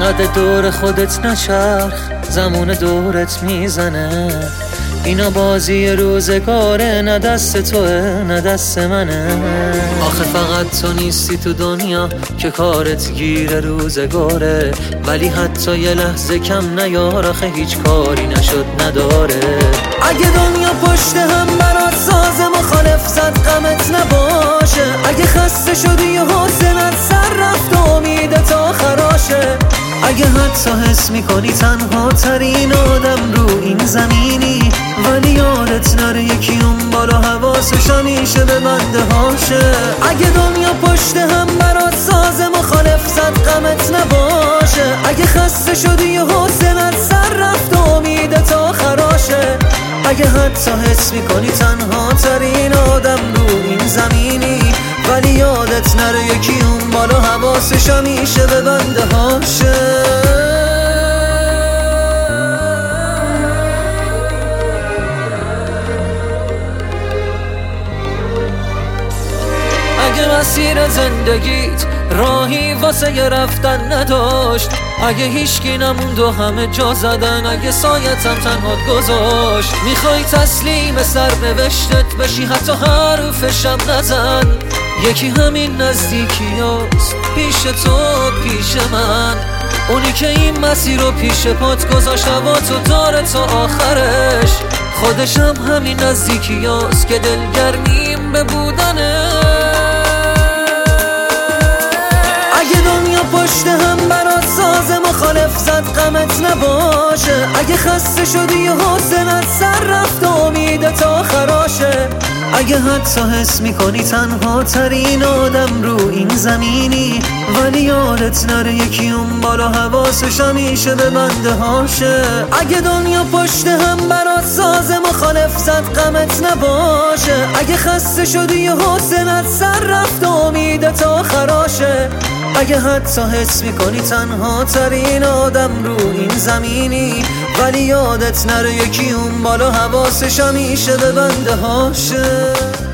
انقدر دور خودت نچرخ، زمان دورت میزنه. اینا بازی روزگاره، نه دست توه نه دست منه. آخه فقط تو نیستی تو دنیا که کارت گیر روزگاره، ولی حتی یه لحظه کم نیار، آخه هیچ کاری نشد نداره. اگه دنیا پشت هم برات ساز مخالف زد غمت نباشه، اگه خسته شدی و حوصلت سر رفت و امید تا خراشه، اگه حتی حس میکنی تنها ترین آدم رو این زمینی، ولی یادت نره یکی اون بالا حواسش همیشه به بنده هاشه. اگه دنیا پشت هم برات ساز مخالف زد غمت نباشه، اگه خسته شدی و حوصلت سر رفت و امید تا خراشه، اگه حتی حس میکنی تنها ترین آدم رو این زمینی، ولی یادت نره یکی اون بالا حواسش همیشه به بنده هاشه. اگه مسیر زندگیت راهی واسه ی رفتن نداشت، اگه هیچکی نموند و همه جا زدن، اگه سایتم تنهات گذاشت، میخوای تسلیم سرنوشتت بشی حتی حرفشم نزن، یکی همین نزدیکیاست پیش تو پیش من، اونی که این مسیر رو پیش پات گذاشت هوا تو داره تا آخرش، خودشم همین نزدیکیاست که دلگرمیم به بودنه. اگه دنیا پشت هم برات ساز مخالف زد غمت نباشه، اگه خسته شدی و حوصلت سر رفت و امید تا خراشه، اگه حتی حس میکنی تنها ترین آدم رو این زمینی، ولی یادت نره یکی اون بالا حواسش همیشه به بنده هاشه. اگه دنیا پشت هم برات ساز مخالف زد غمت نباشه، اگه خسته شدی و حوصلت سر رفت و امید تا خراشه، اگه حتی حس میکنی تنها ترین آدم رو این زمینی، ولی یادت نره یکی اون بالا حواسش همیشه به بنده هاشه.